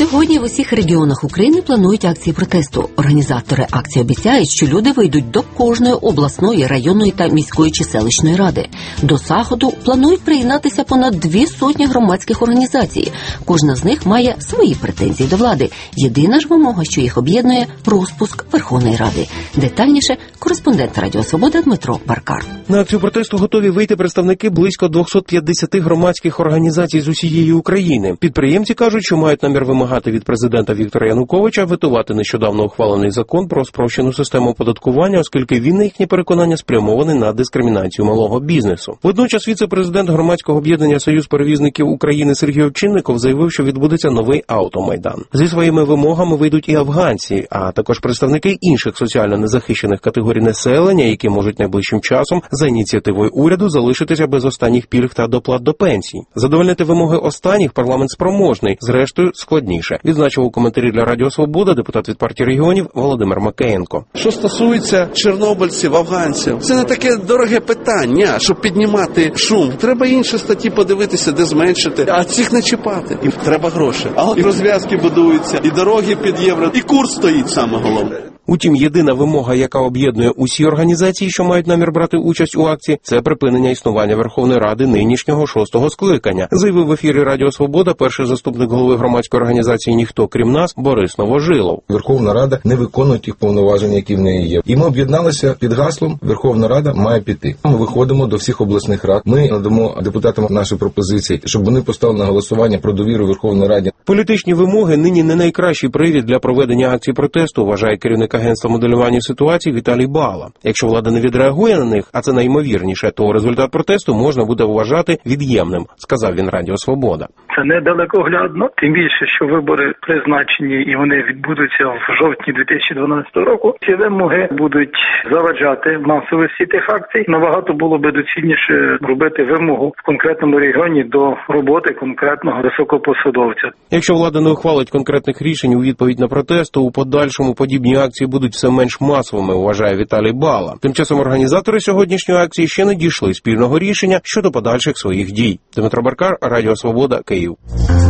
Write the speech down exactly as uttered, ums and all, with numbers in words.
Сьогодні в усіх регіонах України планують акції протесту. Організатори акції обіцяють, що люди вийдуть до кожної обласної, районної та міської чи селищної ради. До заходу планують приєднатися понад дві сотні громадських організацій. Кожна з них має свої претензії до влади. Єдина ж вимога, що їх об'єднує – розпуск Верховної Ради. Детальніше кореспондент Радіо Свобода Дмитро Баркар. На акцію протесту готові вийти представники близько двісті п'ятдесят громадських організацій з усієї України. Підприємці кажуть, що мають намір вимагати від президента Віктора Януковича ветувати нещодавно ухвалений закон про спрощену систему оподаткування, оскільки він, на їхнє переконання, спрямований на дискримінацію малого бізнесу. Водночас віце-президент громадського об'єднання «Союз перевізників України» Сергій Овчинников заявив, що відбудеться новий автомайдан. Зі своїми вимогами вийдуть і афганці, а також представники інших соціально незахищених категорій населення, які можуть найближчим часом за ініціативою уряду залишитися без останніх пільг та доплат до пенсій. Задовольнити вимоги останніх парламент спроможний, зрештою складніше, відзначив у коментарі для Радіо Свобода депутат від партії регіонів Володимир Макеєнко. Що стосується чорнобильців, афганців, це не таке дороге питання, щоб піднімати шум. Треба інші статті подивитися, де зменшити, а цих не чіпати. І треба гроші. А і розв'язки будуються, і дороги під євро, і курс стоїть саме головне. Утім, єдина вимога, яка об'єднує усі організації, що мають намір брати участь у акції, це припинення існування Верховної Ради нинішнього шостого скликання, заявив в ефірі Радіо Свобода перший заступник голови громадської організації «Ніхто крім нас» Борис Новожилов. Верховна Рада не виконує тих повноважень, які в неї є. І ми об'єдналися під гаслом «Верховна Рада має піти». Ми виходимо до всіх обласних рад, ми надамо депутатам наші пропозиції, щоб вони поставили на голосування про довіру Верховної Раді. Політичні вимоги нині не найкращий привід для проведення акції протесту, вважає керівник агентства моделювання ситуації Віталій Бала. Якщо влада не відреагує на них, а це наймовірніше, то результат протесту можна буде вважати від'ємним, сказав він Радіо Свобода. Це недалекоглядно, тим більше, що вибори призначені і вони відбудуться в жовтні дві тисячі дванадцятого року. Ці вимоги будуть заважати масовості тих акцій. Набагато було би доцільніше робити вимогу в конкретному регіоні до роботи конкретного високопосадовця. Якщо влада не ухвалить конкретних рішень у відповідь на протест, то у подальшому подібні акції будуть все менш масовими, вважає Віталій Бала. Тим часом організатори сьогоднішньої акції ще не дійшли спільного рішення щодо подальших своїх дій. Дмитро Баркар, Радіо Свобода, Київ.